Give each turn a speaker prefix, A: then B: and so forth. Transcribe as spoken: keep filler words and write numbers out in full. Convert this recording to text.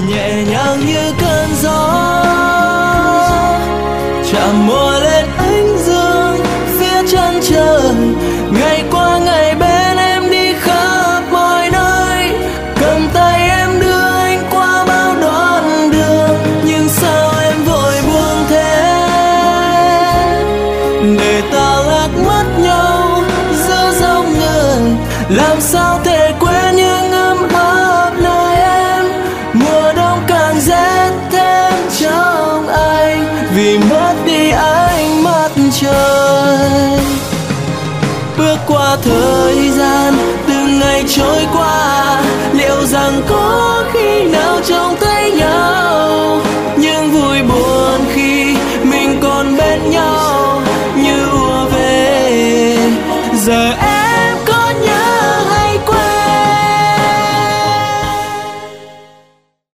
A: nhẹ nhàng như cơn gió chạm môi lên ánh dương phía chân trời. Ngày qua ngày bên em đi khắp mọi nơi, cầm tay em đưa anh qua bao đoạn đường. Nhưng sao em vội buông thế để ta lạc mất nhau giữa dòng người? Làm sao thể quên những ấm áp nơi em? Mùa đông càng rét thêm trong anh vì mất đi ánh mắt trời. Bước qua thời gian từng ngày trôi qua, liệu rằng có khi nào trong